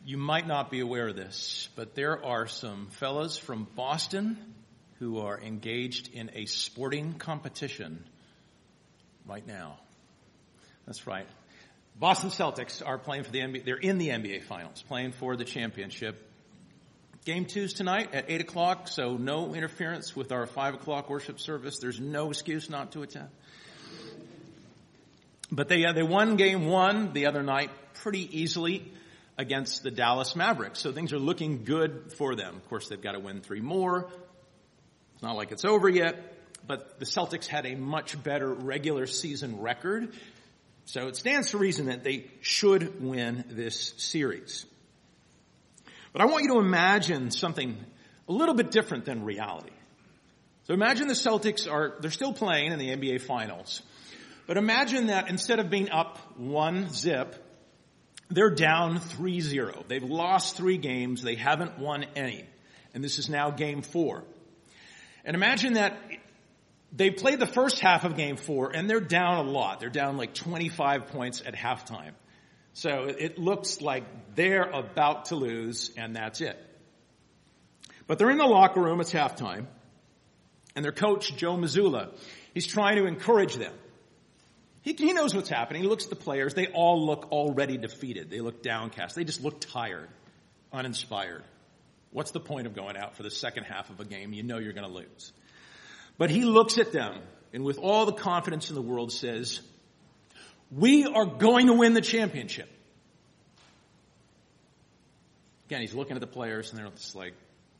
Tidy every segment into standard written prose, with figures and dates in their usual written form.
You might not be aware of this, but there are some fellas from Boston who are engaged in a sporting competition right now. That's right. Boston Celtics are playing for the NBA. They're in the NBA Finals, playing for the championship. Game 2's tonight at 8 o'clock, so no interference with our 5 o'clock worship service. There's no excuse not to attend. But they won Game 1 the other night pretty easily against the Dallas Mavericks. So things are looking good for them. Of course, they've got to win 3 more. It's not like it's over yet. But the Celtics had a much better regular season record. So it stands to reason that they should win this series. But I want you to imagine something a little bit different than reality. So imagine the Celtics they're still playing in the NBA Finals. But imagine that instead of being up 1-0, they're down 3-0. They've lost 3 games. They haven't won any. And this is now Game 4. And imagine that they played the first half of Game 4 and they're down a lot. They're down like 25 points at halftime. So it looks like they're about to lose and that's it. But they're in the locker room. It's halftime. And their coach, Joe Mazzulla, he's trying to encourage them. He knows what's happening. He looks at the players. They all look already defeated. They look downcast. They just look tired, uninspired. What's the point of going out for the second half of a game? You know you're going to lose. But he looks at them and with all the confidence in the world says, we are going to win the championship. Again, he's looking at the players and they're just like,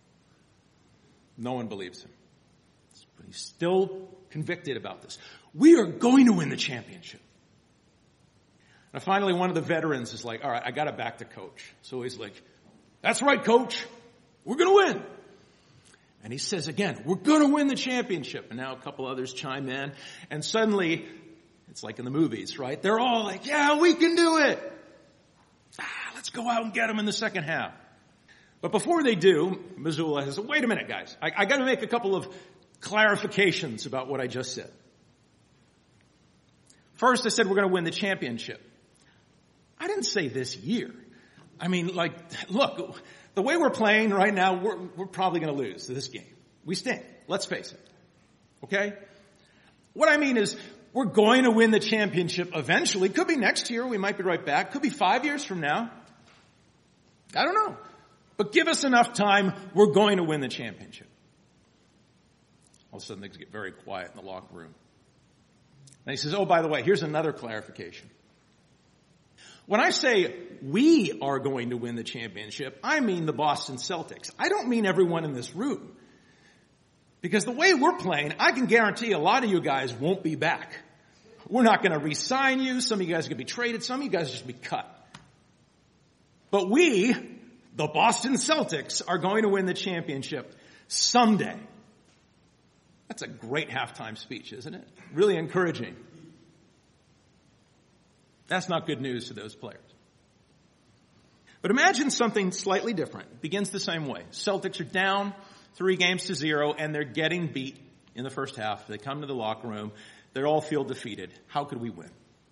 no one believes him. But he's still convicted about this. We are going to win the championship. And finally, one of the veterans is like, all right, I got to back the coach. So he's like, that's right, coach. We're going to win. And he says again, we're going to win the championship. And now a couple others chime in. And suddenly, it's like in the movies, right? They're all like, yeah, we can do it. Let's go out and get them in the second half. But before they do, Mazzulla says, wait a minute, guys. I got to make a couple of clarifications about what I just said. First, I said we're going to win the championship. I didn't say this year. I mean, look, the way we're playing right now, we're probably going to lose this game. We stink. Let's face it. Okay? What I mean is, we're going to win the championship eventually. Could be next year. We might be right back. Could be 5 years from now. I don't know. But give us enough time. We're going to win the championship. All of a sudden, things get very quiet in the locker room. And he says, oh, by the way, here's another clarification. When I say we are going to win the championship, I mean the Boston Celtics. I don't mean everyone in this room. Because the way we're playing, I can guarantee a lot of you guys won't be back. We're not going to re-sign you. Some of you guys are going to be traded. Some of you guys are just going to be cut. But we, the Boston Celtics, are going to win the championship someday. That's a great halftime speech, isn't it? Really encouraging. That's not good news to those players. But imagine something slightly different. It begins the same way. Celtics are down 3-0, and they're getting beat in the first half. They come to the locker room. They all feel defeated. How could we win?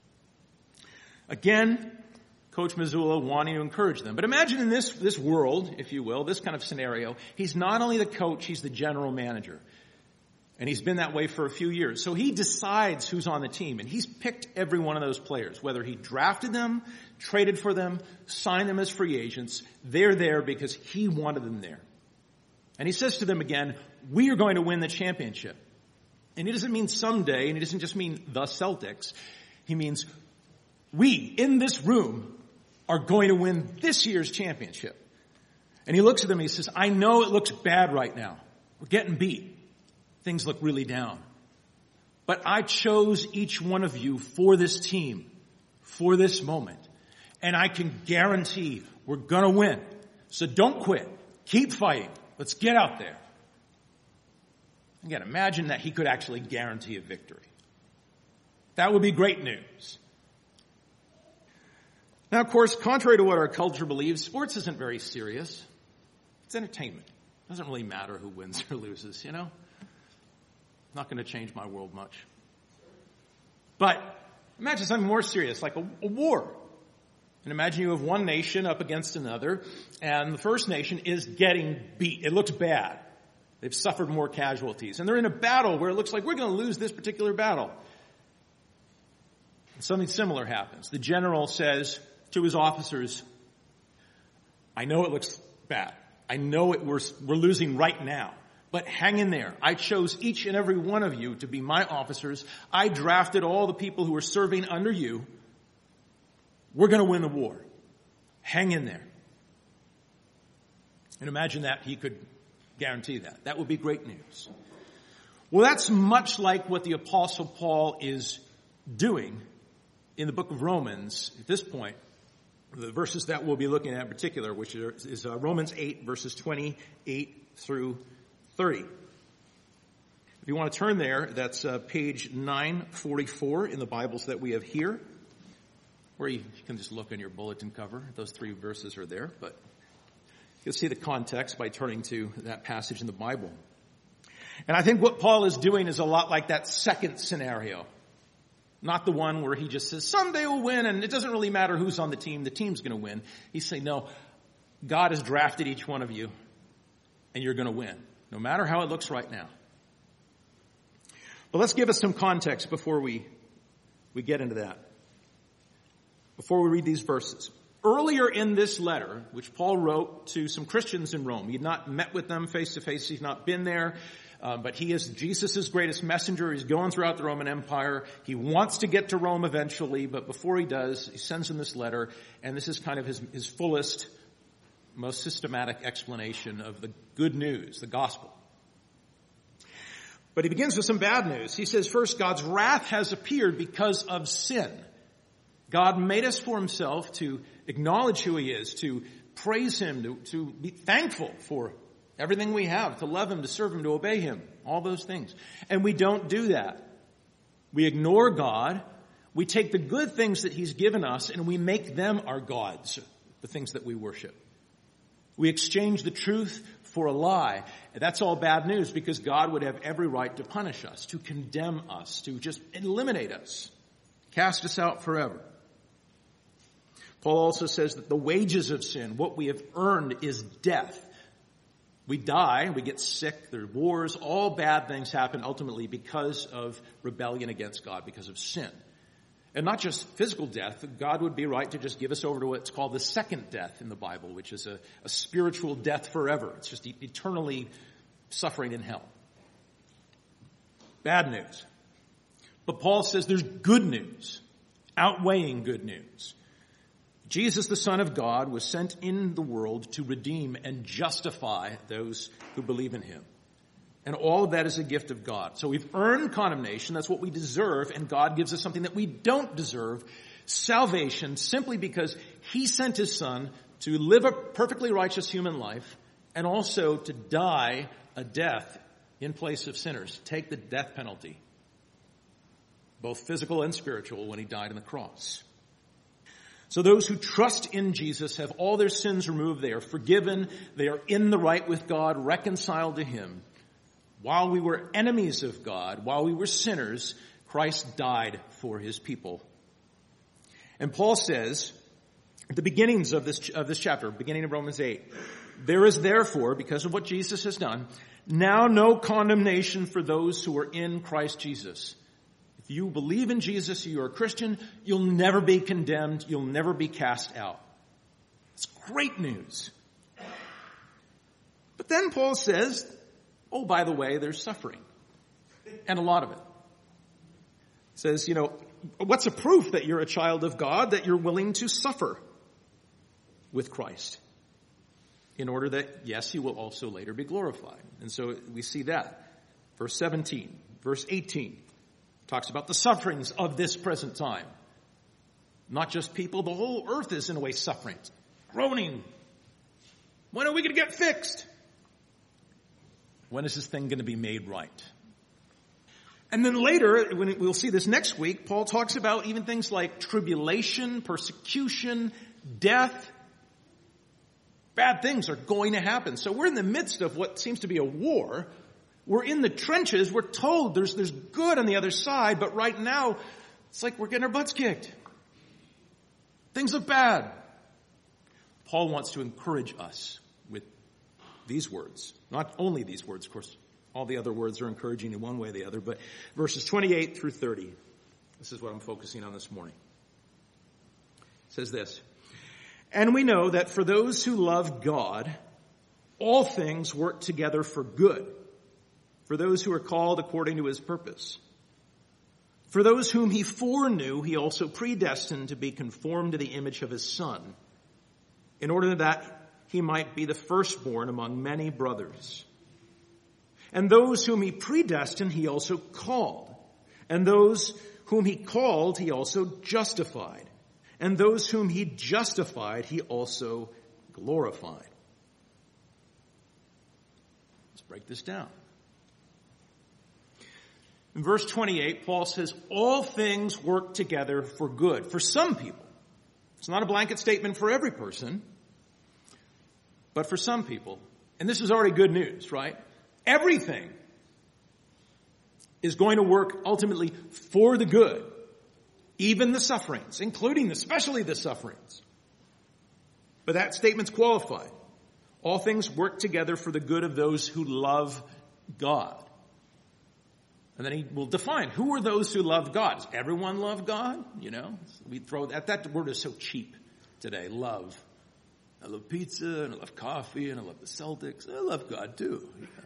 Again, Coach Mazzulla wanting to encourage them. But imagine in this world, if you will, this kind of scenario, he's not only the coach, he's the general manager. And he's been that way for a few years. So he decides who's on the team. And he's picked every one of those players. Whether he drafted them, traded for them, signed them as free agents, they're there because he wanted them there. And he says to them again, we are going to win the championship. And he doesn't mean someday, and he doesn't just mean the Celtics. He means we, in this room, are going to win this year's championship. And he looks at them and he says, I know it looks bad right now. We're getting beat. Things look really down. But I chose each one of you for this team, for this moment. And I can guarantee we're going to win. So don't quit. Keep fighting. Let's get out there. Again, imagine that he could actually guarantee a victory. That would be great news. Now, of course, contrary to what our culture believes, sports isn't very serious. It's entertainment. It doesn't really matter who wins or loses, you know? Not going to change my world much. But imagine something more serious, like a war. And imagine you have one nation up against another, and the first nation is getting beat. It looks bad. They've suffered more casualties. And they're in a battle where it looks like we're going to lose this particular battle. And something similar happens. The general says to his officers, I know it looks bad. I know we're losing right now. But hang in there. I chose each and every one of you to be my officers. I drafted all the people who are serving under you. We're going to win the war. Hang in there. And imagine that he could guarantee that. That would be great news. Well, that's much like what the Apostle Paul is doing in the book of Romans at this point. The verses that we'll be looking at in particular, which is Romans 8, verses 28 through 30. If you want to turn there, that's page 944 in the Bibles that we have here. Or you can just look on your bulletin cover. Those 3 verses are there, but you'll see the context by turning to that passage in the Bible. And I think what Paul is doing is a lot like that second scenario. Not the one where he just says, someday we'll win, and it doesn't really matter who's on the team's going to win. He's saying, no, God has drafted each one of you, and you're going to win, no matter how it looks right now. But let's give us some context before we get into that. Before we read these verses. Earlier in this letter, which Paul wrote to some Christians in Rome, he had not met with them face to face, he's not been there, but he is Jesus' greatest messenger. He's going throughout the Roman Empire. He wants to get to Rome eventually, but before he does, he sends them this letter, and this is kind of his fullest, most systematic explanation of the good news, the gospel. But he begins with some bad news. He says, first, God's wrath has appeared because of sin. God made us for himself to acknowledge who he is, to praise him, to be thankful for everything we have, to love him, to serve him, to obey him, all those things. And we don't do that. We ignore God. We take the good things that he's given us and we make them our gods, the things that we worship. We exchange the truth for a lie. And that's all bad news because God would have every right to punish us, to condemn us, to just eliminate us, cast us out forever. Paul also says that the wages of sin, what we have earned, is death. We die, we get sick, there are wars, all bad things happen ultimately because of rebellion against God, because of sin. And not just physical death, God would be right to just give us over to what's called the second death in the Bible, which is a spiritual death forever. It's just eternally suffering in hell. Bad news. But Paul says there's good news, outweighing good news. Jesus, the Son of God, was sent in the world to redeem and justify those who believe in him. And all of that is a gift of God. So we've earned condemnation. That's what we deserve. And God gives us something that we don't deserve. Salvation, simply because he sent his Son to live a perfectly righteous human life and also to die a death in place of sinners. Take the death penalty, both physical and spiritual, when he died on the cross. So those who trust in Jesus have all their sins removed. They are forgiven. They are in the right with God, reconciled to him. While we were enemies of God, while we were sinners, Christ died for his people. And Paul says, at the beginnings of this chapter, beginning of Romans 8, there is therefore, because of what Jesus has done, now no condemnation for those who are in Christ Jesus. If you believe in Jesus, you are a Christian, you'll never be condemned, you'll never be cast out. It's great news. But then Paul says, oh, by the way, there's suffering. And a lot of it. He says, what's a proof that you're a child of God, that you're willing to suffer with Christ? In order that, yes, you will also later be glorified. And so we see that. Verse 17, verse 18 talks about the sufferings of this present time. Not just people, the whole earth is in a way suffering, groaning. When are we going to get fixed? When is this thing going to be made right? And then later, we'll see this next week, Paul talks about even things like tribulation, persecution, death. Bad things are going to happen. So we're in the midst of what seems to be a war. We're in the trenches. We're told there's good on the other side, but right now, it's like we're getting our butts kicked. Things look bad. Paul wants to encourage us with these words. Not only these words, of course. All the other words are encouraging in one way or the other. But verses 28 through 30. This is what I'm focusing on this morning. It says this. And we know that for those who love God, all things work together for good. For those who are called according to his purpose. For those whom he foreknew, he also predestined to be conformed to the image of his Son, in order that he might be the firstborn among many brothers. And those whom he predestined, he also called. And those whom he called, he also justified. And those whom he justified, he also glorified. Let's break this down. In verse 28, Paul says, all things work together for good. For some people. It's not a blanket statement for every person, but for some people. And this is already good news, right? Everything is going to work ultimately for the good. Even the sufferings, especially the sufferings. But that statement's qualified. All things work together for the good of those who love God. And then he will define, who are those who love God? Does everyone love God? You know, we throw that word is so cheap today, love. I love pizza, and I love coffee, and I love the Celtics. I love God too.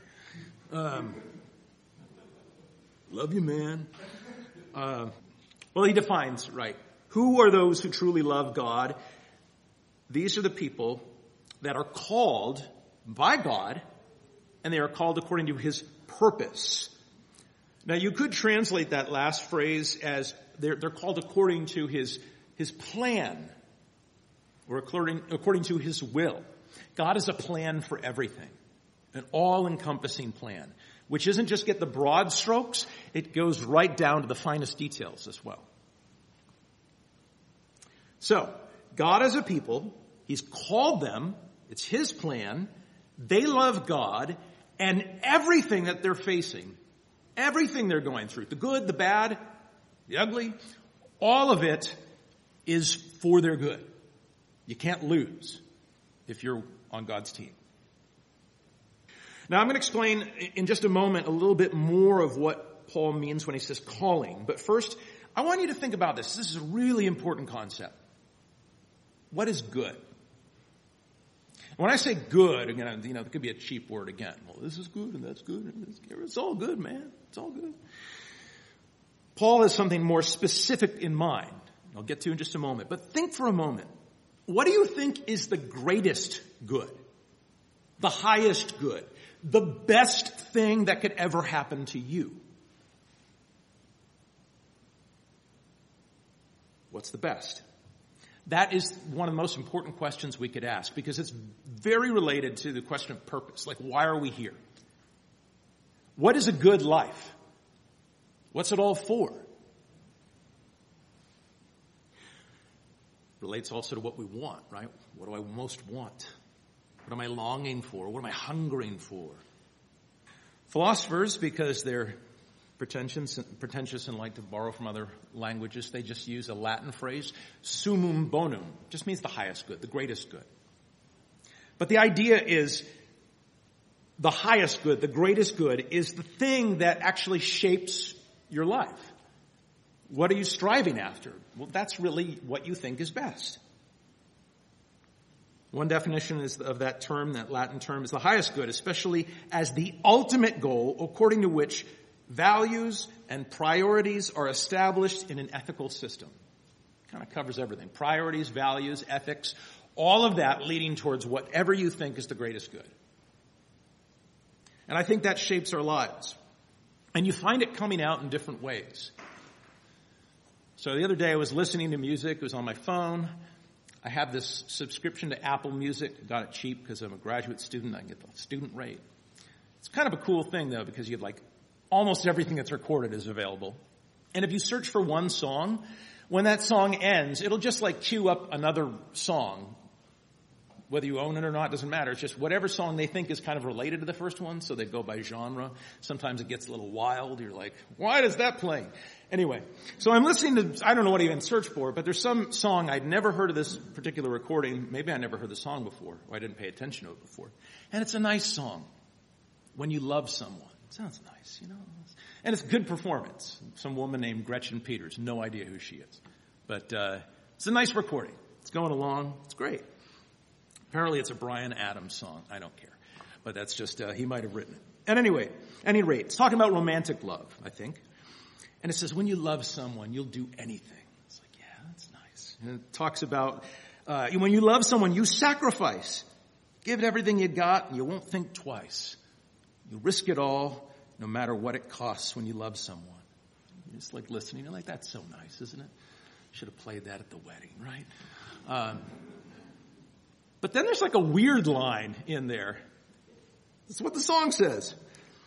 Love you, man. Well, he defines, right, who are those who truly love God? These are the people that are called by God, and they are called according to his purpose. Now, you could translate that last phrase as they're called according to his plan, or according to his will. God has a plan for everything, an all-encompassing plan, which isn't just get the broad strokes, it goes right down to the finest details as well. So, God as a people, he's called them, it's his plan, they love God, and everything that they're facing, everything they're going through, the good, the bad, the ugly, all of it is for their good. You can't lose if you're on God's team. Now I'm going to explain in just a moment a little bit more of what Paul means when he says calling. But first, I want you to think about this. This is a really important concept. What is good? When I say good, again, it could be a cheap word again. Well, this is good and that's good. And it's all good, man. It's all good. Paul has something more specific in mind. I'll get to in just a moment. But think for a moment. What do you think is the greatest good? The highest good? The best thing that could ever happen to you? What's the best? That is one of the most important questions we could ask because it's very related to the question of purpose. Like, why are we here? What is a good life? What's it all for? Relates also to what we want, right? What do I most want? What am I longing for? What am I hungering for? Philosophers, because they're pretentious and like to borrow from other languages, they just use a Latin phrase, summum bonum. Just means the highest good, the greatest good. But the idea is the highest good, the greatest good, is the thing that actually shapes your life. What are you striving after? Well, that's really what you think is best. One definition of that term, that Latin term, is the highest good, especially as the ultimate goal according to which values and priorities are established in an ethical system. Kind of covers everything. Priorities, values, ethics, all of that leading towards whatever you think is the greatest good. And I think that shapes our lives. And you find it coming out in different ways. So the other day I was listening to music. It was on my phone. I have this subscription to Apple Music. I got it cheap because I'm a graduate student. I can get the student rate. It's kind of a cool thing, though, because you have almost everything that's recorded is available. And if you search for one song, when that song ends, it'll just queue up another song Whether you own it or not doesn't matter. It's just whatever song they think is kind of related to the first one, so they go by genre. Sometimes it gets a little wild. You're like, why does that play? Anyway, so I'm listening to, I don't know what I even searched for, but there's some song, I'd never heard of this particular recording. Maybe I never heard the song before, or I didn't pay attention to it before. And it's a nice song. When you love someone. It sounds nice, you know. And it's good performance. Some woman named Gretchen Peters. No idea who she is. But it's a nice recording. It's going along. It's great. Apparently it's a Bryan Adams song. I don't care. But that's just, he might have written it. And anyway, at any rate, it's talking about romantic love, I think. And it says, when you love someone, you'll do anything. It's like, yeah, that's nice. And it talks about, when you love someone, you sacrifice. Give it everything you got, and you won't think twice. You risk it all, no matter what it costs when you love someone. You're just like listening. You're like, that's so nice, isn't it? Should have played that at the wedding, right? But then there's like a weird line in there. That's what the song says.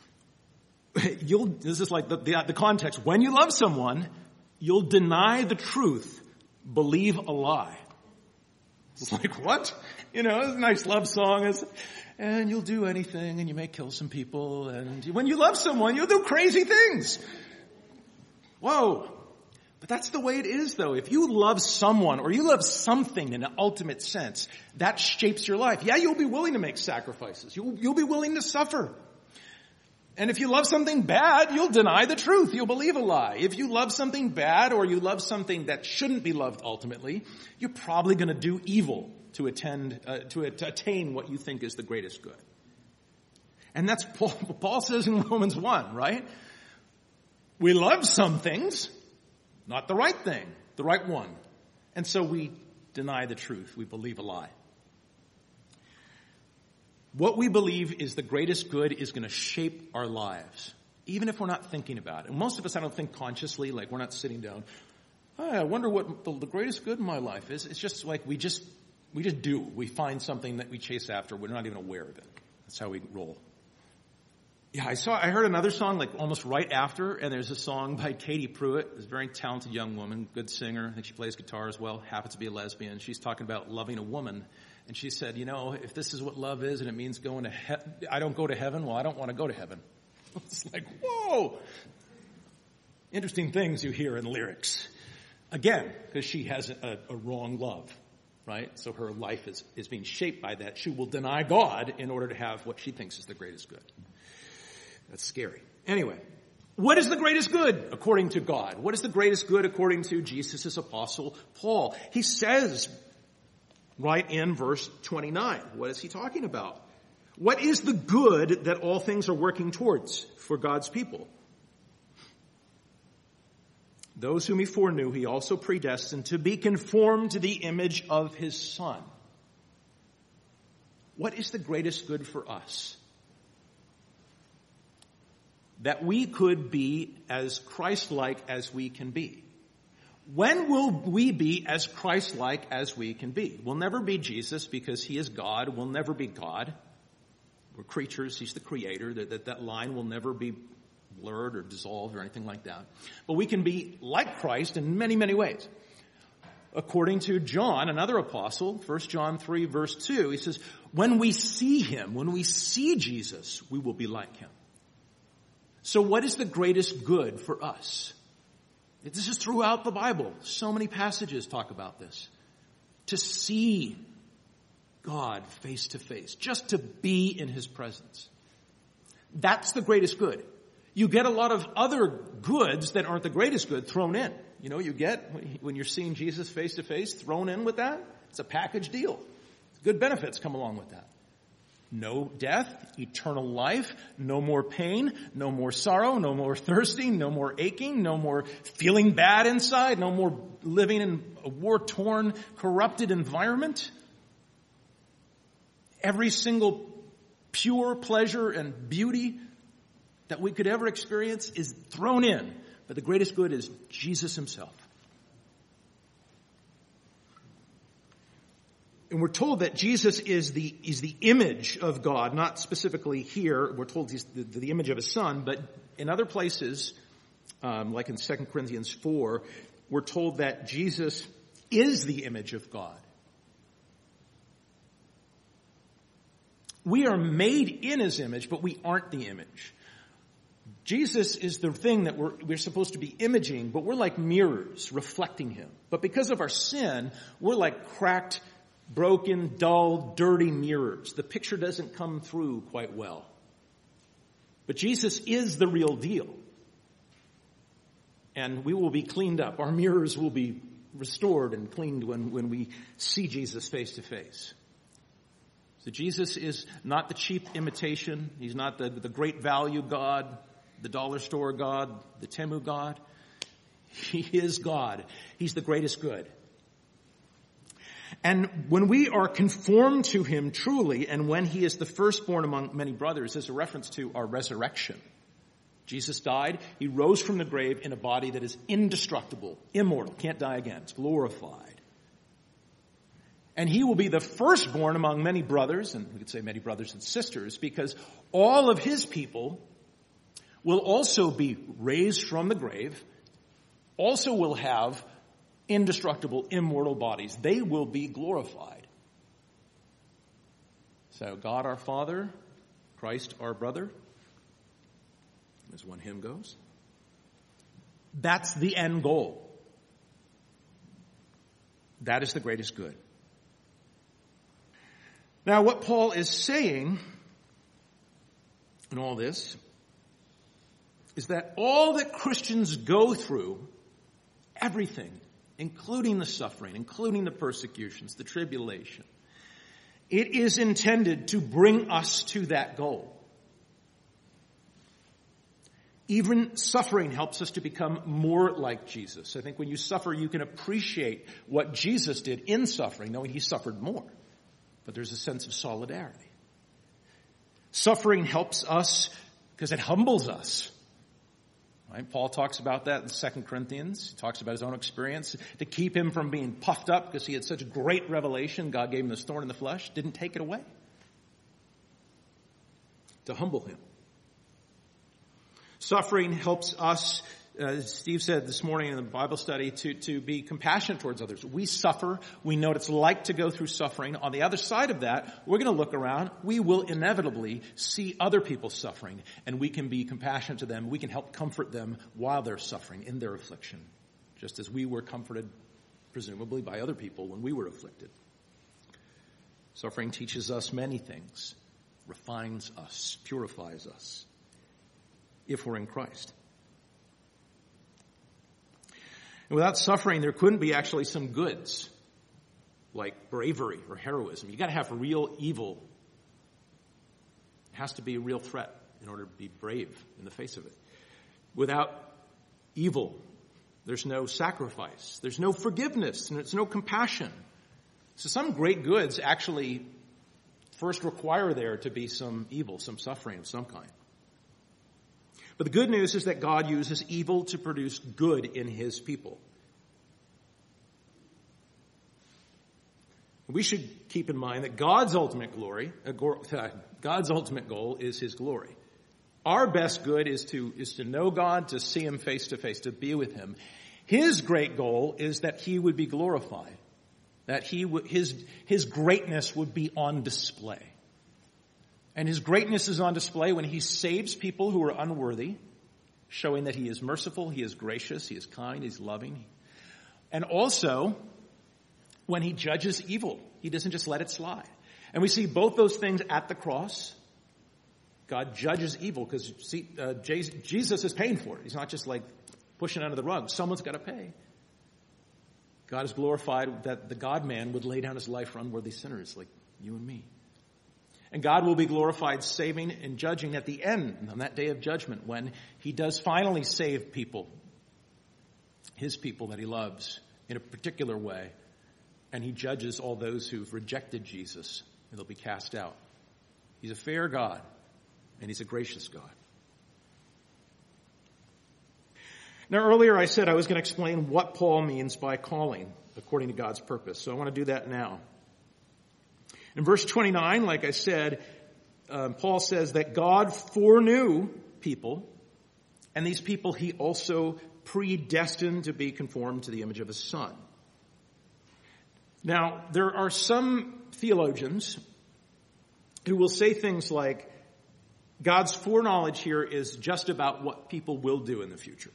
This is like the context. When you love someone, you'll deny the truth, believe a lie. It's like, what? You know, it's a nice love song. And you'll do anything, and you may kill some people. And when you love someone, you'll do crazy things. Whoa. But that's the way it is, though. If you love someone, or you love something in an ultimate sense, that shapes your life. Yeah, you'll be willing to make sacrifices. You'll be willing to suffer. And if you love something bad, you'll deny the truth. You'll believe a lie. If you love something bad, or you love something that shouldn't be loved ultimately, you're probably going to do evil to attain what you think is the greatest good. And that's Paul says in Romans 1, right? We love some things, not the right thing, the right one. And so we deny the truth. We believe a lie. What we believe is the greatest good is going to shape our lives, even if we're not thinking about it. And most of us, I don't think consciously, like we're not sitting down, I wonder what the greatest good in my life is. It's just like we just do. We find something that we chase after. We're not even aware of it. That's how we roll. Yeah, I heard another song like almost right after, and there's a song by Katie Pruitt, a very talented young woman, good singer. I think she plays guitar as well, happens to be a lesbian. She's talking about loving a woman. And she said, you know, if this is what love is and it means going to heaven, I don't go to heaven, well, I don't want to go to heaven. It's like, whoa. Interesting things you hear in lyrics. Again, because she has a wrong love, right? So her life is being shaped by that. She will deny God in order to have what she thinks is the greatest good. That's scary. Anyway, what is the greatest good according to God? What is the greatest good according to Jesus' apostle Paul? He says right in verse 29, what is he talking about? What is the good that all things are working towards for God's people? Those whom he foreknew, he also predestined to be conformed to the image of his Son. What is the greatest good for us? That we could be as Christ-like as we can be. When will we be as Christ-like as we can be? We'll never be Jesus because he is God. We'll never be God. We're creatures. He's the creator. That line will never be blurred or dissolved or anything like that. But we can be like Christ in many, many ways. According to John, another apostle, 1 John 3 verse 2, he says, when we see him, when we see Jesus, we will be like him. So what is the greatest good for us? This is throughout the Bible. So many passages talk about this. To see God face to face. Just to be in his presence. That's the greatest good. You get a lot of other goods that aren't the greatest good thrown in. You know, you get, when you're seeing Jesus face to face, thrown in with that. It's a package deal. Good benefits come along with that. No death, eternal life, no more pain, no more sorrow, no more thirsting, no more aching, no more feeling bad inside, no more living in a war-torn, corrupted environment. Every single pure pleasure and beauty that we could ever experience is thrown in. But the greatest good is Jesus himself. And we're told that Jesus is the image of God, not specifically here. We're told he's the image of his Son, but in other places, like in 2 Corinthians 4, we're told that Jesus is the image of God. We are made in his image, but we aren't the image. Jesus is the thing that we're supposed to be imaging, but we're like mirrors reflecting him. But because of our sin, we're like cracked, broken, dull, dirty mirrors. The picture doesn't come through quite well. But Jesus is the real deal. And we will be cleaned up. Our mirrors will be restored and cleaned when we see Jesus face to face. So Jesus is not the cheap imitation. He's not the great value God, the dollar store God, the Temu God. He is God. He's the greatest good. And when we are conformed to him truly, and when he is the firstborn among many brothers, there's a reference to our resurrection. Jesus died. He rose from the grave in a body that is indestructible, immortal, can't die again. It's glorified. And he will be the firstborn among many brothers, and we could say many brothers and sisters, because all of his people will also be raised from the grave, also will have indestructible, immortal bodies. They will be glorified. So God our Father, Christ our brother, as one hymn goes. That's the end goal. That is the greatest good. Now, what Paul is saying in all this is that all that Christians go through, everything, including the suffering, including the persecutions, the tribulation, it is intended to bring us to that goal. Even suffering helps us to become more like Jesus. I think when you suffer, you can appreciate what Jesus did in suffering, knowing he suffered more. But there's a sense of solidarity. Suffering helps us because it humbles us. Right? Paul talks about that in 2 Corinthians. He talks about his own experience. To keep him from being puffed up because he had such great revelation, God gave him this thorn in the flesh, didn't take it away. To humble him. Suffering helps us, as Steve said this morning in the Bible study, to be compassionate towards others. We suffer. We know what it's like to go through suffering. On the other side of that, we're going to look around. We will inevitably see other people suffering, and we can be compassionate to them. We can help comfort them while they're suffering in their affliction, just as we were comforted, presumably, by other people when we were afflicted. Suffering teaches us many things, refines us, purifies us, if we're in Christ. And without suffering, there couldn't be actually some goods, like bravery or heroism. You've got to have real evil. It has to be a real threat in order to be brave in the face of it. Without evil, there's no sacrifice. There's no forgiveness, and there's no compassion. So some great goods actually first require there to be some evil, some suffering of some kind. But the good news is that God uses evil to produce good in his people. We should keep in mind that God's ultimate goal is his glory. Our best good is to know God, to see him face to face, to be with him. His great goal is that he would be glorified, that his greatness would be on display. And his greatness is on display when he saves people who are unworthy, showing that he is merciful, he is gracious, he is kind, he's loving. And also, when he judges evil, he doesn't just let it slide. And we see both those things at the cross. God judges evil because Jesus is paying for it. He's not just like pushing it under the rug. Someone's got to pay. God is glorified that the God-man would lay down his life for unworthy sinners like you and me. And God will be glorified saving and judging at the end, on that day of judgment, when he does finally save people, his people that he loves, in a particular way. And he judges all those who've rejected Jesus, and they'll be cast out. He's a fair God, and he's a gracious God. Now, earlier I said I was going to explain what Paul means by calling according to God's purpose, so I want to do that now. In verse 29, like I said, Paul says that God foreknew people, and these people he also predestined to be conformed to the image of his Son. Now, there are some theologians who will say things like, God's foreknowledge here is just about what people will do in the future.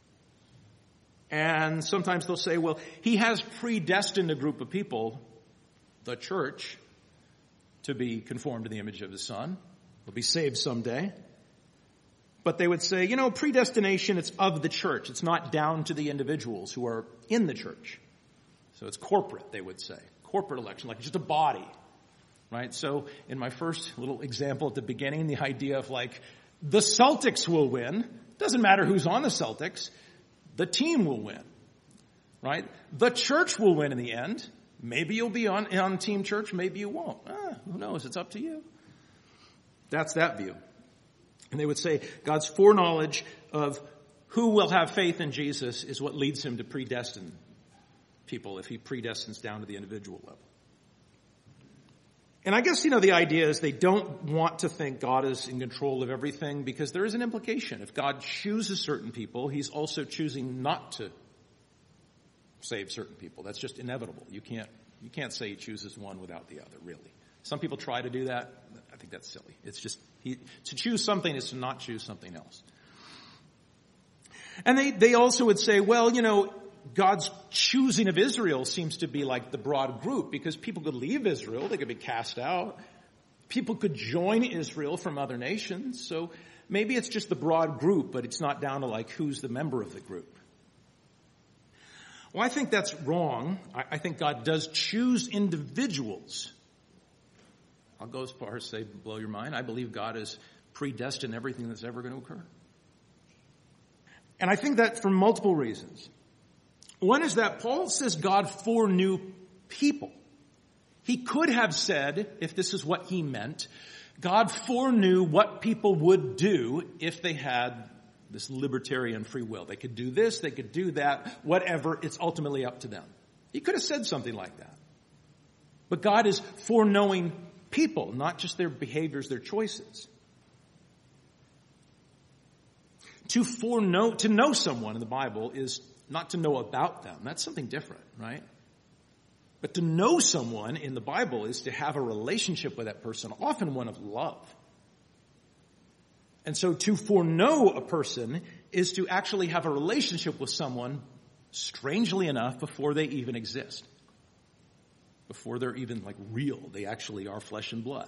And sometimes they'll say, well, he has predestined a group of people, the church, to be conformed to the image of his Son. They'll be saved someday. But they would say, predestination, it's of the church. It's not down to the individuals who are in the church. So it's corporate, they would say. Corporate election, like just a body. Right? So in my first little example at the beginning, the idea of the Celtics will win. Doesn't matter who's on the Celtics. The team will win. Right? The church will win in the end. Maybe you'll be on team church. Maybe you won't. Who knows? It's up to you. That's that view. And they would say God's foreknowledge of who will have faith in Jesus is what leads him to predestine people if he predestines down to the individual level. And I guess, the idea is they don't want to think God is in control of everything because there is an implication. If God chooses certain people, he's also choosing not to save certain people. That's just inevitable. You can't say he chooses one without the other, really. Some people try to do that. I think that's silly. It's just, to choose something is to not choose something else. And they also would say, well, God's choosing of Israel seems to be like the broad group because people could leave Israel. They could be cast out. People could join Israel from other nations. So maybe it's just the broad group, but it's not down to who's the member of the group. Well, I think that's wrong. I think God does choose individuals. I'll go as far as say, blow your mind. I believe God has predestined everything that's ever going to occur. And I think that for multiple reasons. One is that Paul says God foreknew people. He could have said, if this is what he meant, God foreknew what people would do if they had this libertarian free will. They could do this, they could do that, whatever. It's ultimately up to them. He could have said something like that. But God is foreknowing people, not just their behaviors, their choices. To know someone in the Bible is not to know about them. That's something different, right? But to know someone in the Bible is to have a relationship with that person, often one of love. And so to foreknow a person is to actually have a relationship with someone, strangely enough, before they even exist. Before they're even real. They actually are flesh and blood.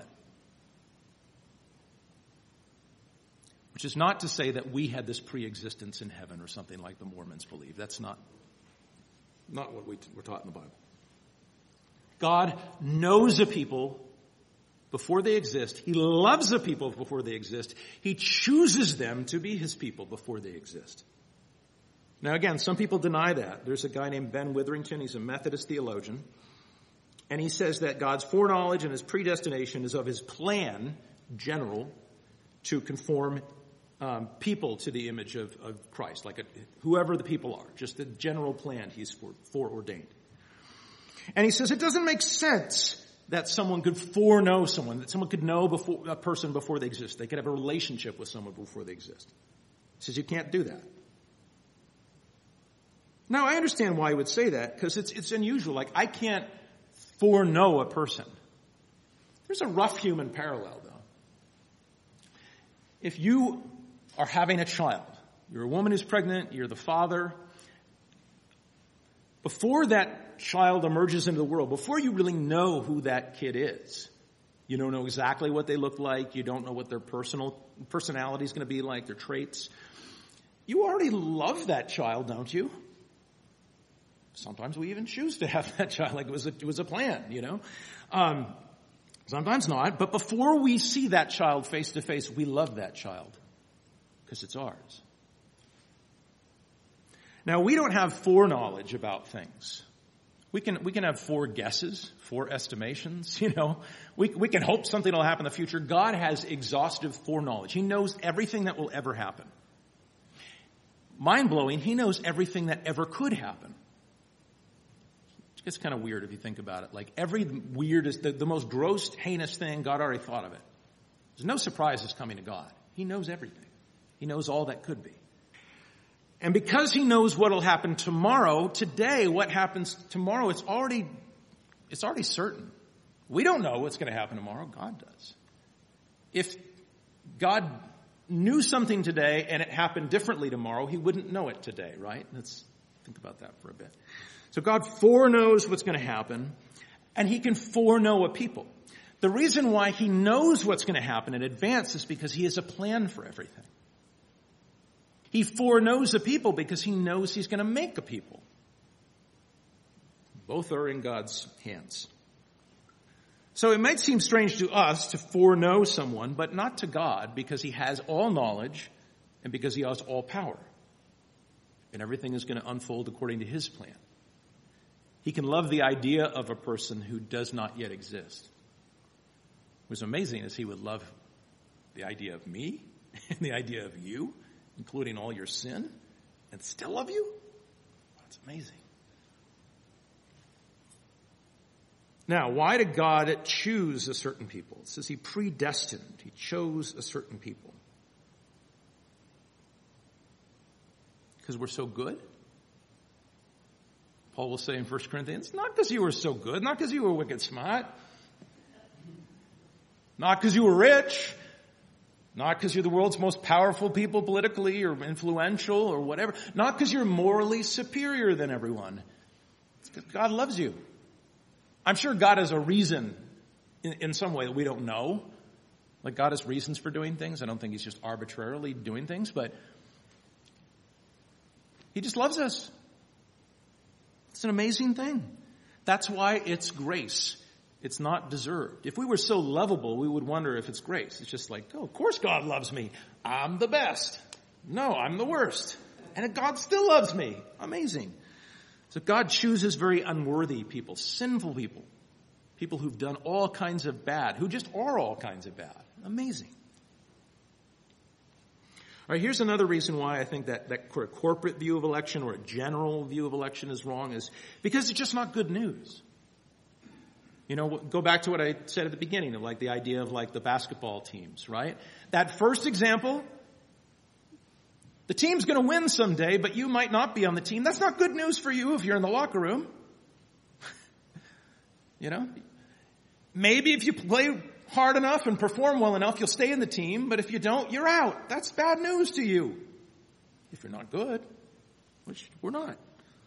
Which is not to say that we had this pre-existence in heaven or something like the Mormons believe. That's not what we're taught in the Bible. God knows a people before they exist. He loves a people before they exist. He chooses them to be his people before they exist. Now again, some people deny that. There's a guy named Ben Witherington. He's a Methodist theologian. And he says that God's foreknowledge and his predestination is of his plan, general, to conform people to the image of Christ, whoever the people are, just the general plan he's foreordained. And he says it doesn't make sense that someone could foreknow someone, that someone could know a person before they exist. They could have a relationship with someone before they exist. He says you can't do that. Now, I understand why he would say that, because it's unusual. I can't foreknow a person. There's a rough human parallel, though. If you are having a child, you're a woman who's pregnant, you're the father, before that child emerges into the world, before you really know who that kid is, you don't know exactly what they look like, you don't know what their personality is going to be like, their traits. You already love that child, don't you? Sometimes we even choose to have that child like it was a plan, Sometimes not. But before we see that child face to face, we love that child because it's ours. Now, we don't have foreknowledge about things. We can have foreguesses, foreestimations, We can hope something will happen in the future. God has exhaustive foreknowledge. He knows everything that will ever happen. Mind-blowing, he knows everything that ever could happen. It's kind of weird if you think about it. Every weirdest, the most gross, heinous thing, God already thought of it. There's no surprises coming to God. He knows everything. He knows all that could be. And because he knows what will happen tomorrow, today, what happens tomorrow, it's already certain. We don't know what's going to happen tomorrow. God does. If God knew something today and it happened differently tomorrow, he wouldn't know it today, right? Let's think about that for a bit. So God foreknows what's going to happen, and he can foreknow a people. The reason why he knows what's going to happen in advance is because he has a plan for everything. He foreknows a people because he knows he's going to make a people. Both are in God's hands. So it might seem strange to us to foreknow someone, but not to God, because he has all knowledge and because he has all power. And everything is going to unfold according to his plan. He can love the idea of a person who does not yet exist. What's amazing is he would love the idea of me and the idea of you, including all your sin, and still love you. That's amazing. Now, why did God choose a certain people? It says he predestined. He chose a certain people. Because we're so good? Paul will say in 1 Corinthians, not because you were so good, not because you were wicked smart, not because you were rich, not because you're the world's most powerful people politically or influential or whatever, not because you're morally superior than everyone. It's because God loves you. I'm sure God has a reason in some way that we don't know. Like God has reasons for doing things. I don't think he's just arbitrarily doing things, but he just loves us. It's an amazing thing. That's why it's grace. It's not deserved. If we were so lovable, we would wonder if it's grace. It's just like, oh, of course God loves me. I'm the best. No, I'm the worst. And God still loves me. Amazing. So God chooses very unworthy people, sinful people, people who've done all kinds of bad, who just are all kinds of bad. Amazing. All right, here's another reason why I think that corporate view of election or a general view of election is wrong, is because it's just not good news. You know, go back to what I said at the beginning of like the idea of like the basketball teams, right? That first example, the team's going to win someday, but you might not be on the team. That's not good news for you if you're in the locker room. You know, maybe if you play hard enough and perform well enough, you'll stay in the team. But if you don't, you're out. That's bad news to you. If you're not good, which we're not.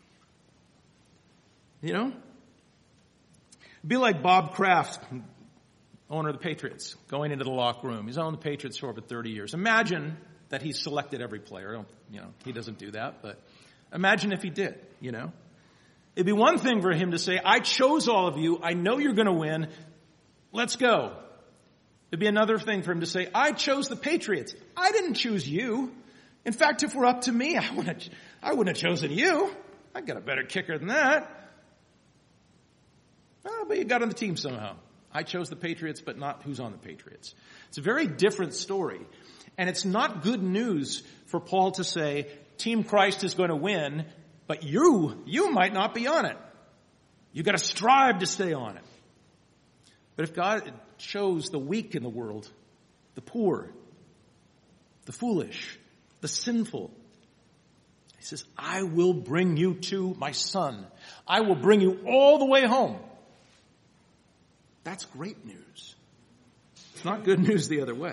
You know? Be like Bob Kraft, owner of the Patriots, going into the locker room. He's owned the Patriots for over 30 years. Imagine that he's selected every player. You know, he doesn't do that, but imagine if he did, you know. It'd be one thing for him to say, I chose all of you. I know you're going to win. Let's go. It'd be another thing for him to say, I chose the Patriots. I didn't choose you. In fact, if we're up to me, I wouldn't have chosen you. I got a better kicker than that. Oh, but you got on the team somehow. I chose the Patriots, but not who's on the Patriots. It's a very different story. And it's not good news for Paul to say, Team Christ is going to win, but you might not be on it. You got to strive to stay on it. But if God chose the weak in the world, the poor, the foolish, the sinful, he says, I will bring you to my son. I will bring you all the way home. That's great news. It's not good news the other way.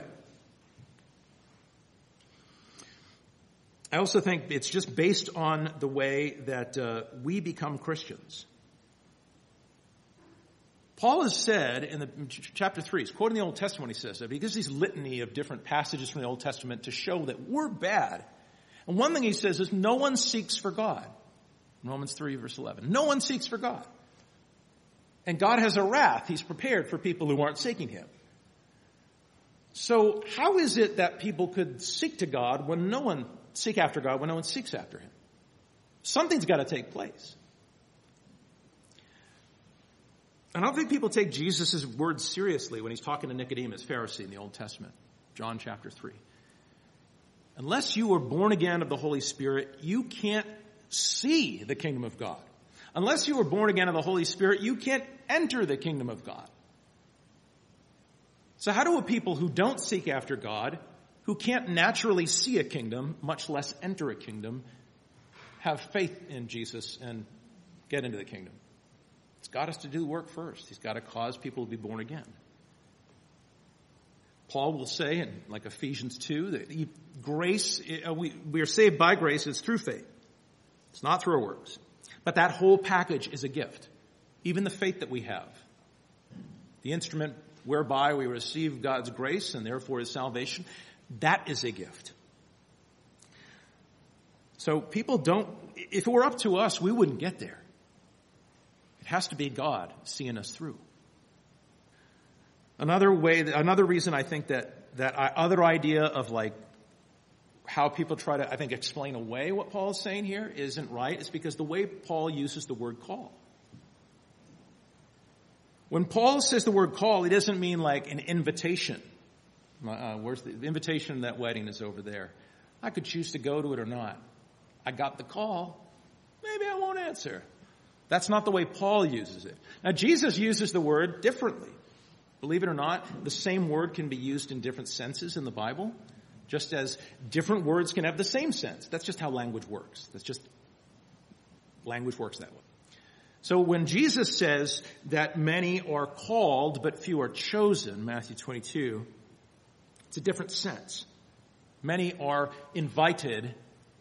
I also think it's just based on the way that we become Christians. Paul has said in chapter 3, he's quoting the Old Testament, he says that, because he's litany of different passages from the Old Testament to show that we're bad. And one thing he says is no one seeks for God. Romans 3 verse 11. No one seeks for God. And God has a wrath he's prepared for people who aren't seeking him. So how is it that people could seek after God when no one seeks after him? Something's got to take place. I don't think people take Jesus' words seriously when he's talking to Nicodemus, Pharisee in the Old Testament, John chapter 3. Unless you are born again of the Holy Spirit, you can't see the kingdom of God. Unless you are born again of the Holy Spirit, you can't enter the kingdom of God. So how do a people who don't seek after God, who can't naturally see a kingdom, much less enter a kingdom, have faith in Jesus and get into the kingdom? It's got us to do the work first. He's got to cause people to be born again. Paul will say, in like Ephesians 2, that grace, we are saved by grace. It's through faith. It's not through our works. But that whole package is a gift. Even the faith that we have. The instrument whereby we receive God's grace and therefore His salvation, that is a gift. So people don't, if it were up to us, we wouldn't get there. It has to be God seeing us through. Another reason I think that other idea of like how people try to, I think, explain away what Paul is saying here isn't right. It's because the way Paul uses the word call. When Paul says the word call, he doesn't mean like an invitation. Where's the invitation to that wedding is over there. I could choose to go to it or not. I got the call. Maybe I won't answer. That's not the way Paul uses it. Now, Jesus uses the word differently. Believe it or not, the same word can be used in different senses in the Bible, just as different words can have the same sense. That's just how language works. Language works that way. So when Jesus says that many are called but few are chosen, Matthew 22, it's a different sense. Many are invited.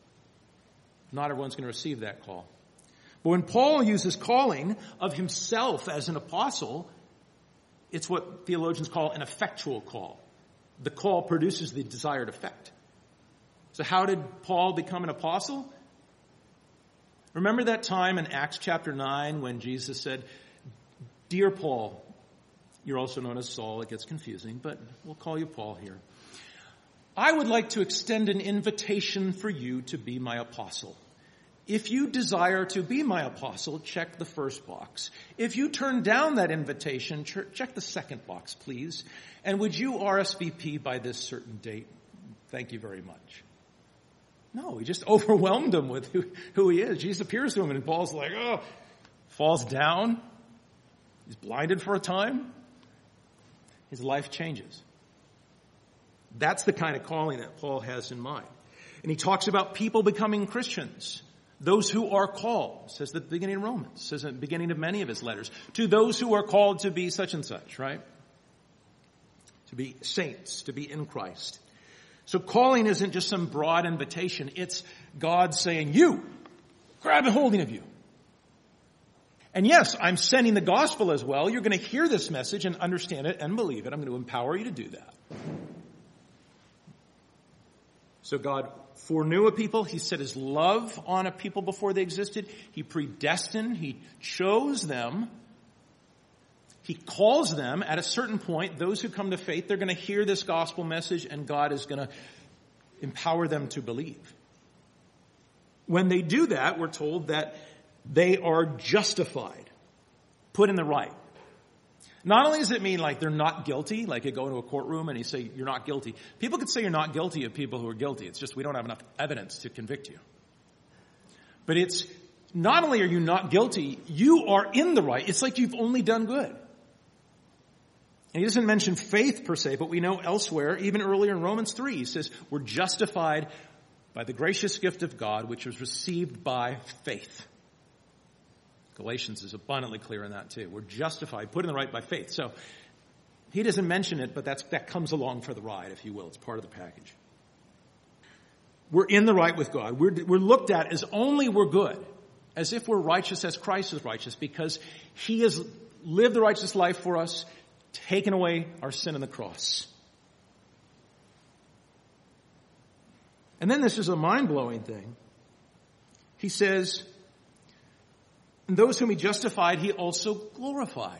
Not everyone's going to receive that call. But when Paul uses calling of himself as an apostle, it's what theologians call an effectual call. The call produces the desired effect. So how did Paul become an apostle? Remember that time in Acts chapter 9 when Jesus said, "Dear Paul," you're also known as Saul, it gets confusing, but we'll call you Paul here. "I would like to extend an invitation for you to be my apostle. If you desire to be my apostle, check the first box. If you turn down that invitation, check the second box, please. And would you RSVP by this certain date? Thank you very much." No, he just overwhelmed him with who he is. Jesus appears to him and Paul's like, falls down. He's blinded for a time. His life changes. That's the kind of calling that Paul has in mind. And he talks about people becoming Christians. Those who are called, says at the beginning of Romans, says at the beginning of many of his letters, to those who are called to be such and such, right? To be saints, to be in Christ. So calling isn't just some broad invitation. It's God saying, you, grab a holding of you. And yes, I'm sending the gospel as well. You're going to hear this message and understand it and believe it. I'm going to empower you to do that. So God foreknew a people. He set his love on a people before they existed. He predestined. He chose them. He calls them at a certain point. Those who come to faith, they're going to hear this gospel message and God is going to empower them to believe. When they do that, we're told that they are justified, put in the right. Not only does it mean like they're not guilty, like you go into a courtroom and you say you're not guilty. People could say you're not guilty of people who are guilty. It's just we don't have enough evidence to convict you. But it's not only are you not guilty, you are in the right. It's like you've only done good. And he doesn't mention faith per se, but we know elsewhere, even earlier in Romans 3, he says we're justified by the gracious gift of God, which was received by faith. Galatians is abundantly clear on that too. We're justified, put in the right by faith. So he doesn't mention it, but that comes along for the ride, if you will. It's part of the package. We're in the right with God. We're looked at as only we're good, as if we're righteous as Christ is righteous, because he has lived the righteous life for us, taken away our sin on the cross. And then this is a mind-blowing thing. He says, and those whom he justified, he also glorified.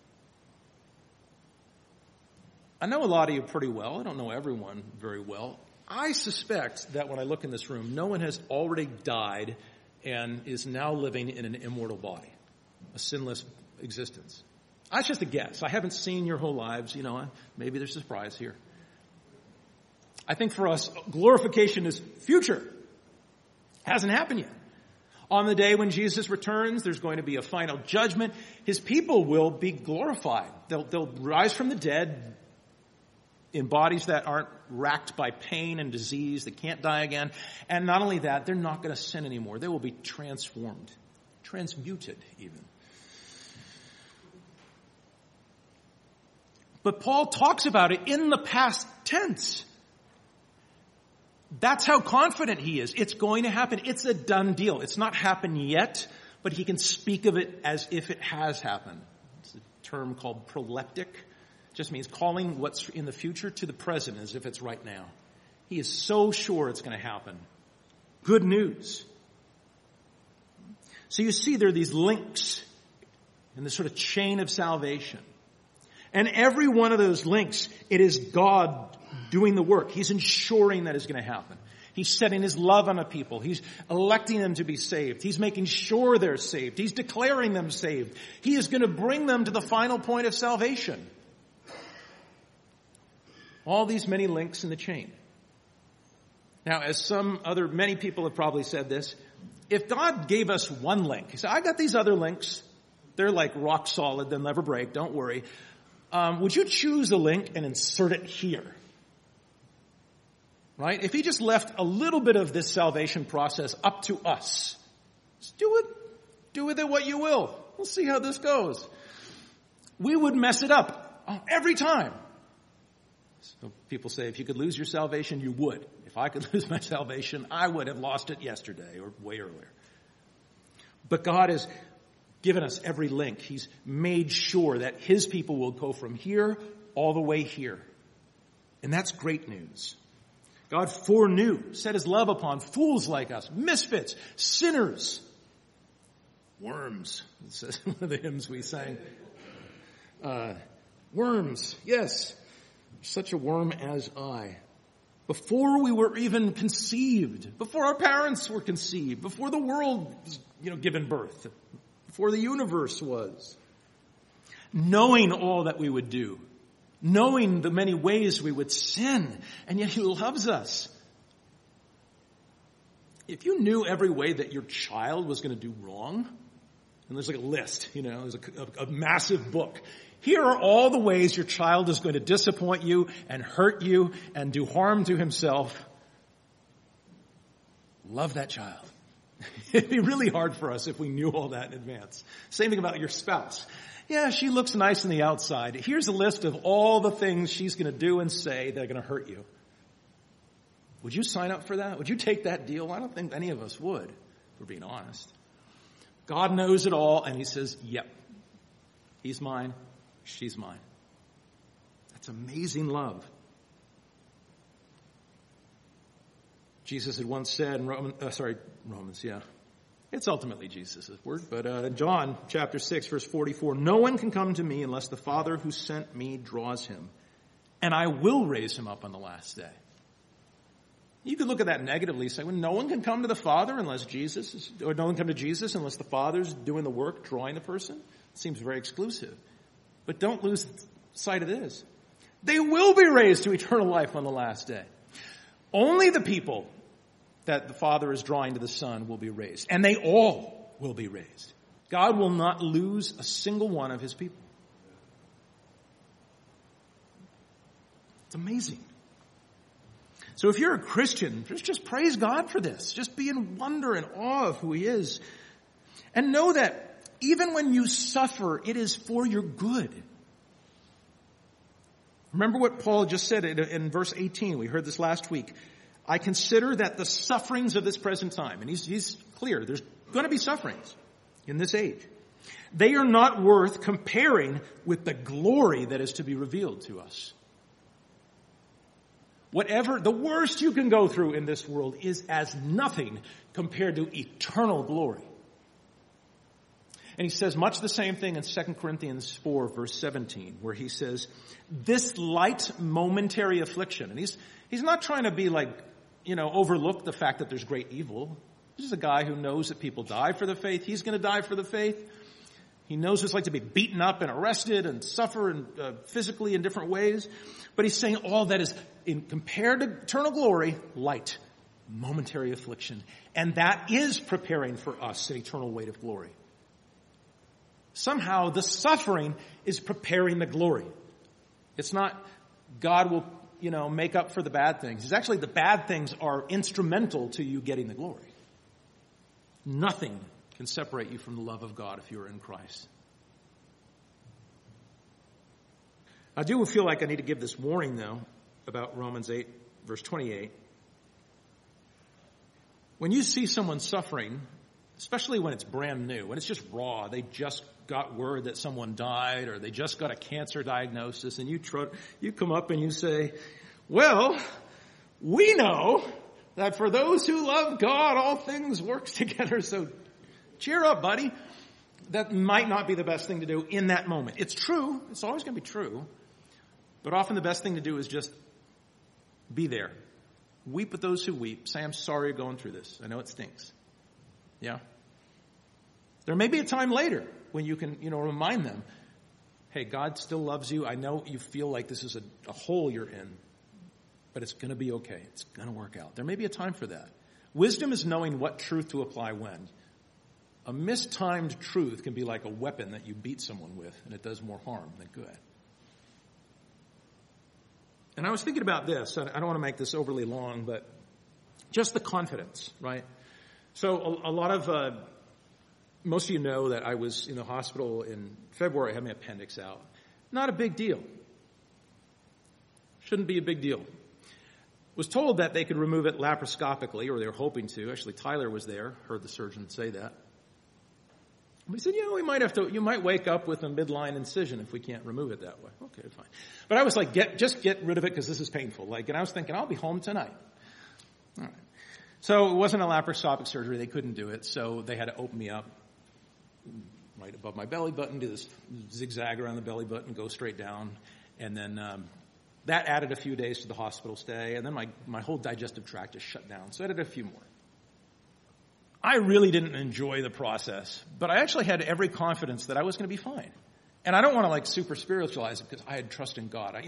I know a lot of you pretty well. I don't know everyone very well. I suspect that when I look in this room, no one has already died and is now living in an immortal body, a sinless existence. That's just a guess. I haven't seen your whole lives. Maybe there's a surprise here. I think for us, glorification is future. Hasn't happened yet. On the day when Jesus returns, there's going to be a final judgment. His people will be glorified. They'll rise from the dead in bodies that aren't racked by pain and disease, that can't die again. And not only that, they're not going to sin anymore. They will be transformed, transmuted even. But Paul talks about it in the past tense. That's how confident he is. It's going to happen. It's a done deal. It's not happened yet, but he can speak of it as if it has happened. It's a term called proleptic. It just means calling what's in the future to the present as if it's right now. He is so sure it's going to happen. Good news. So you see there are these links in this sort of chain of salvation. And every one of those links, it is God doing the work. He's ensuring that it's going to happen. He's setting his love on a people. He's electing them to be saved. He's making sure they're saved. He's declaring them saved. He is going to bring them to the final point of salvation. All these many links in the chain. Now, as many people have probably said this, if God gave us one link, he said, I got these other links. They're like rock solid. They'll never break. Don't worry. Would you choose a link and insert it here? Right? If he just left a little bit of this salvation process up to us, just do it. Do with it what you will. We'll see how this goes. We would mess it up every time. So people say, if you could lose your salvation, you would. If I could lose my salvation, I would have lost it yesterday or way earlier. But God has given us every link. He's made sure that his people will go from here all the way here. And that's great news. God foreknew, set his love upon fools like us, misfits, sinners, worms. It says one of the hymns we sang. Worms, yes. Such a worm as I. Before we were even conceived, before our parents were conceived, before the world was, given birth, before the universe was, knowing all that we would do, knowing the many ways we would sin, and yet he loves us. If you knew every way that your child was going to do wrong, and there's like a list, there's a massive book. Here are all the ways your child is going to disappoint you and hurt you and do harm to himself. Love that child. It'd be really hard for us if we knew all that in advance. Same thing about your spouse. Yeah, she looks nice on the outside. Here's a list of all the things she's going to do and say that are going to hurt you. Would you sign up for that? Would you take that deal? I don't think any of us would, if we're being honest. God knows it all, and he says, yep, he's mine. She's mine. That's amazing love. Jesus had once said in Romans, yeah. It's ultimately Jesus' word, but in John chapter 6, verse 44, no one can come to me unless the Father who sent me draws him, and I will raise him up on the last day. You could look at that negatively, say, well, no one can come to the Father unless no one can come to Jesus unless the Father's doing the work, drawing the person. It seems very exclusive. But don't lose sight of this. They will be raised to eternal life on the last day. Only the people that the Father is drawing to the Son will be raised. And they all will be raised. God will not lose a single one of his people. It's amazing. So if you're a Christian, just praise God for this. Just be in wonder and awe of who he is. And know that even when you suffer, it is for your good. Remember what Paul just said in verse 18. We heard this last week. I consider that the sufferings of this present time, and he's clear, there's going to be sufferings in this age. They are not worth comparing with the glory that is to be revealed to us. Whatever, the worst you can go through in this world is as nothing compared to eternal glory. And he says much the same thing in 2 Corinthians 4, verse 17, where he says, this light momentary affliction. And he's not trying to be overlook the fact that there's great evil. This is a guy who knows that people die for the faith. He's going to die for the faith. He knows what it's like to be beaten up and arrested and suffer physically in different ways. But he's saying all that is, compared to eternal glory, light, momentary affliction. And that is preparing for us an eternal weight of glory. Somehow the suffering is preparing the glory. It's not God will, make up for the bad things. It's actually the bad things are instrumental to you getting the glory. Nothing can separate you from the love of God if you are in Christ. I do feel like I need to give this warning, though, about Romans 8, verse 28. When you see someone suffering, especially when it's brand new, when it's just raw, they just got word that someone died or they just got a cancer diagnosis, and you come up and you say, well, we know that for those who love God, all things work together. So cheer up, buddy. That might not be the best thing to do in that moment. It's true. It's always going to be true. But often the best thing to do is just be there. Weep with those who weep. Say, I'm sorry you're going through this. I know it stinks. Yeah. There may be a time later when you can, remind them, hey, God still loves you. I know you feel like this is a hole you're in, but it's going to be okay. It's going to work out. There may be a time for that. Wisdom is knowing what truth to apply when. A mistimed truth can be like a weapon that you beat someone with, and it does more harm than good. And I was thinking about this. I don't want to make this overly long, but just the confidence, right? So a lot of, most of you know that I was in the hospital in February. I had my appendix out. Not a big deal. Shouldn't be a big deal. Was told that they could remove it laparoscopically, or they were hoping to. Actually, Tyler was there, heard the surgeon say that. But he said, we might have to, you might wake up with a midline incision if we can't remove it that way. Okay, fine. But I was like, just get rid of it because this is painful. And I was thinking, I'll be home tonight. All right. So it wasn't a laparoscopic surgery. They couldn't do it. So they had to open me up right above my belly button, do this zigzag around the belly button, go straight down. And then, that added a few days to the hospital stay. And then my whole digestive tract just shut down. So I added a few more. I really didn't enjoy the process, but I actually had every confidence that I was going to be fine. And I don't want to super spiritualize it because I had trust in God.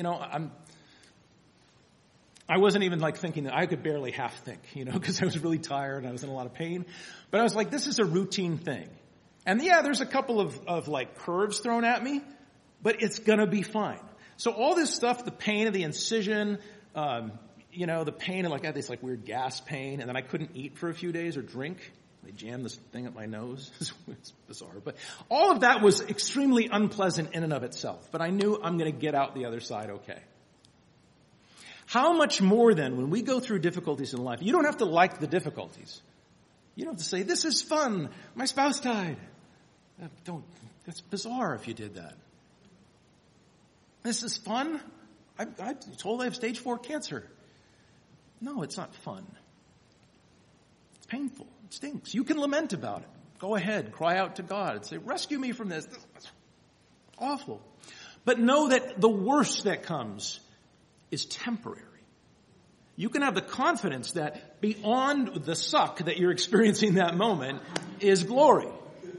I wasn't even thinking that I could barely half think, because I was really tired and I was in a lot of pain. But I was like, this is a routine thing. And yeah, there's a couple of curves thrown at me, but it's going to be fine. So all this stuff, the pain of the incision, the pain of I had this weird gas pain, and then I couldn't eat for a few days or drink. They jammed this thing up my nose. It's bizarre. But all of that was extremely unpleasant in and of itself. But I knew I'm going to get out the other side okay. How much more then when we go through difficulties in life? You don't have to like the difficulties. You don't have to say, this is fun. My spouse died. That's bizarre if you did that. This is fun? I'm told I have stage 4 cancer. No, it's not fun. It's painful. It stinks. You can lament about it. Go ahead. Cry out to God and say, rescue me from this. This is awful. But know that the worst that comes is temporary. You can have the confidence that beyond the suck that you're experiencing that moment is glory.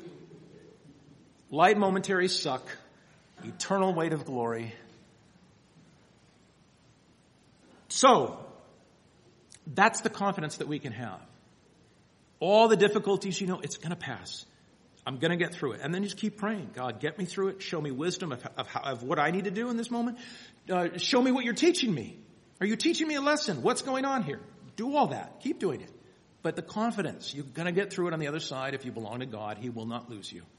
Light momentary suck, eternal weight of glory. So, that's the confidence that we can have. All the difficulties, it's going to pass. I'm going to get through it. And then just keep praying. God, get me through it. Show me wisdom of what I need to do in this moment. Show me what you're teaching me. Are you teaching me a lesson? What's going on here? Do all that. Keep doing it. But the confidence, you're going to get through it on the other side. If you belong to God, He will not lose you.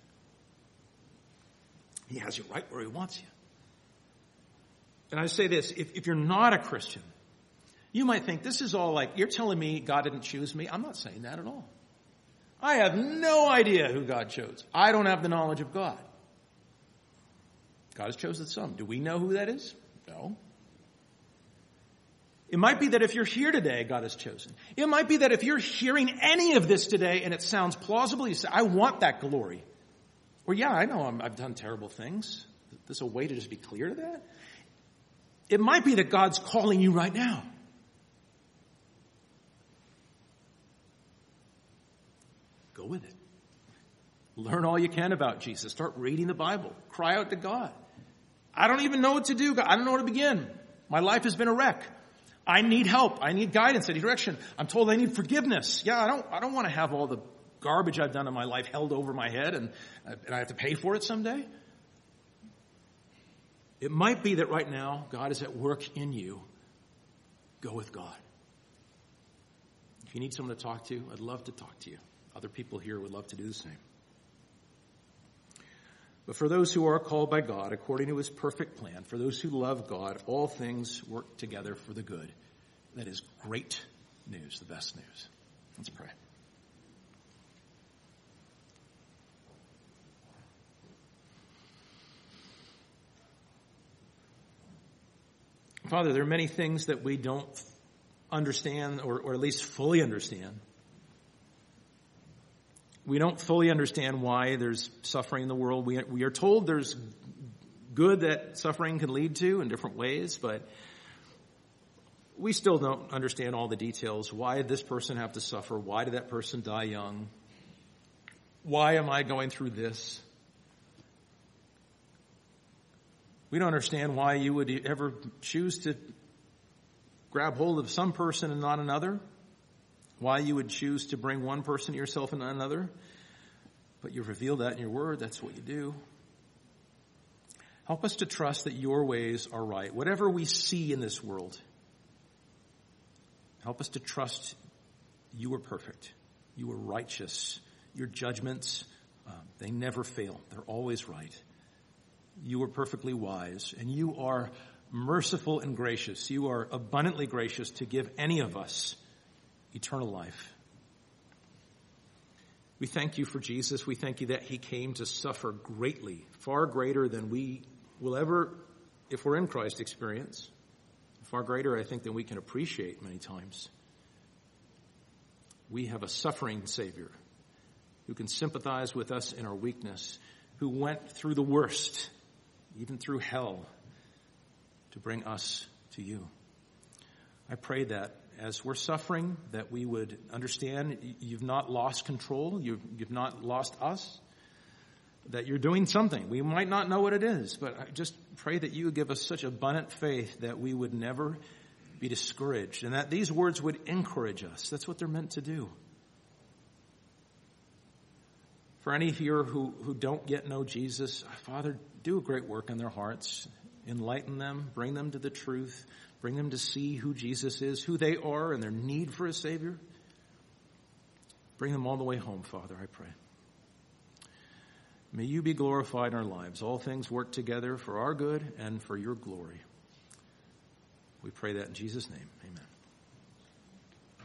He has you right where He wants you. And I say this, if you're not a Christian, you might think this is all you're telling me God didn't choose me. I'm not saying that at all. I have no idea who God chose. I don't have the knowledge of God. God has chosen some. Do we know who that is? No. It might be that if you're here today, God has chosen. It might be that if you're hearing any of this today and it sounds plausible, you say, I want that glory. Or yeah, I know I've done terrible things. There's a way to just be clear to that. It might be that God's calling you right now. Go with it. Learn all you can about Jesus. Start reading the Bible. Cry out to God. I don't even know what to do. I don't know where to begin. My life has been a wreck. I need help. I need guidance, any direction. I'm told I need forgiveness. Yeah, I don't want to have all the garbage I've done in my life held over my head and I have to pay for it someday. It might be that right now God is at work in you. Go with God. If you need someone to talk to, I'd love to talk to you. Other people here would love to do the same. But for those who are called by God according to his perfect plan, for those who love God, all things work together for the good. That is great news, the best news. Let's pray. Father, there are many things that we don't understand or at least fully understand. We don't fully understand why there's suffering in the world. We are told there's good that suffering can lead to in different ways, but we still don't understand all the details. Why did this person have to suffer? Why did that person die young? Why am I going through this? We don't understand why you would ever choose to grab hold of some person and not another. Why you would choose to bring one person to yourself and not another. But you've revealed that in your word. That's what you do. Help us to trust that your ways are right. Whatever we see in this world, help us to trust you are perfect. You are righteous. Your judgments, they never fail. They're always right. You are perfectly wise, and you are merciful and gracious. You are abundantly gracious to give any of us eternal life. We thank you for Jesus. We thank you that he came to suffer greatly, far greater than we will ever, if we're in Christ, experience. Far greater, I think, than we can appreciate many times. We have a suffering Savior who can sympathize with us in our weakness, who went through the worst, even through hell, to bring us to you. I pray that as we're suffering, that we would understand you've not lost control, you've not lost us, that you're doing something. We might not know what it is, but I just pray that you would give us such abundant faith that we would never be discouraged, and that these words would encourage us. That's what they're meant to do. For any here who don't yet know Jesus, Father, do a great work in their hearts. Enlighten them, bring them to the truth, bring them to see who Jesus is, who they are, and their need for a Savior. Bring them all the way home, Father, I pray. May you be glorified in our lives. All things work together for our good and for your glory. We pray that in Jesus' name. Amen.